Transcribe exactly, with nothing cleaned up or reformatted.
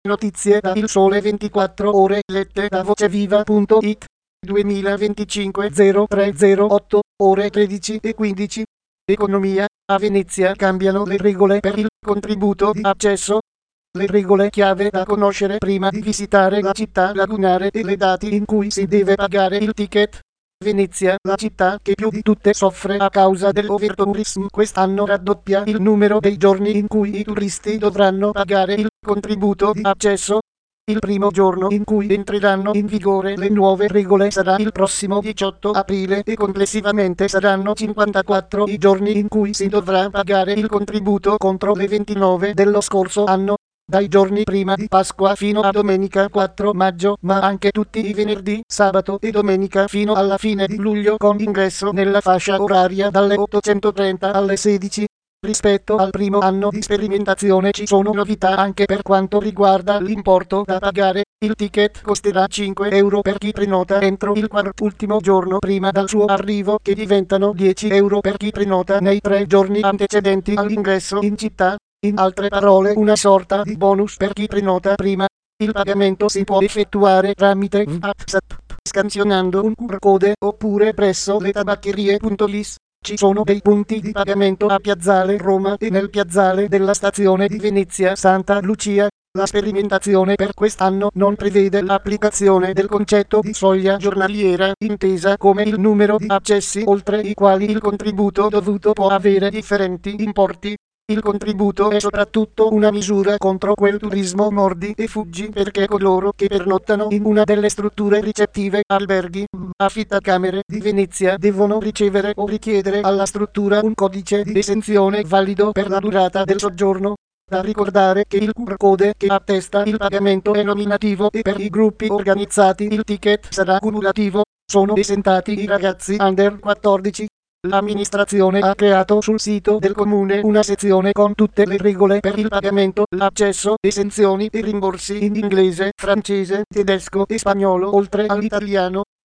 Notizie da Il Sole ventiquattro Ore lette da voceviva punto it duemilaventicinque zero tre zero otto ore tredici e quindici. Economia. A Venezia cambiano le regole per il contributo di accesso. Le regole chiave da conoscere prima di visitare la città lagunare e le date in cui si deve pagare il ticket. Venezia, la città che più di tutte soffre a causa dell'overtourism, quest'anno raddoppia il numero dei giorni in cui i turisti dovranno pagare il contributo di accesso. Il primo giorno in cui entreranno in vigore le nuove regole sarà il prossimo diciotto aprile e complessivamente saranno cinquantaquattro i giorni in cui si dovrà pagare il contributo contro le ventinove dello scorso anno. Dai giorni prima di Pasqua fino a domenica quattro maggio, ma anche tutti i venerdì, sabato e domenica fino alla fine di luglio con ingresso nella fascia oraria dalle ottocentotrenta alle sedici. Rispetto al primo anno di sperimentazione ci sono novità anche per quanto riguarda l'importo da pagare. Il ticket costerà cinque euro per chi prenota entro il quart'ultimo giorno prima dal suo arrivo, che diventano dieci euro per chi prenota nei tre giorni antecedenti all'ingresso in città. In altre parole, una sorta di bonus per chi prenota prima. Il pagamento si può effettuare tramite WhatsApp, scansionando un Q R code, oppure presso le tabaccherie. Lis. Ci sono dei punti di pagamento a Piazzale Roma e nel piazzale della stazione di Venezia Santa Lucia. La sperimentazione per quest'anno non prevede l'applicazione del concetto di soglia giornaliera, intesa come il numero di accessi oltre i quali il contributo dovuto può avere differenti importi. Il contributo è soprattutto una misura contro quel turismo mordi e fuggi, perché coloro che pernottano in una delle strutture ricettive, alberghi, affittacamere di Venezia devono ricevere o richiedere alla struttura un codice di esenzione valido per la durata del soggiorno. Da ricordare che il Q R code che attesta il pagamento è nominativo e per i gruppi organizzati il ticket sarà cumulativo. Sono esentati i ragazzi under quattordici. L'amministrazione ha creato sul sito del comune una sezione con tutte le regole per il pagamento, l'accesso, esenzioni e rimborsi in inglese, francese, tedesco e spagnolo oltre all'italiano.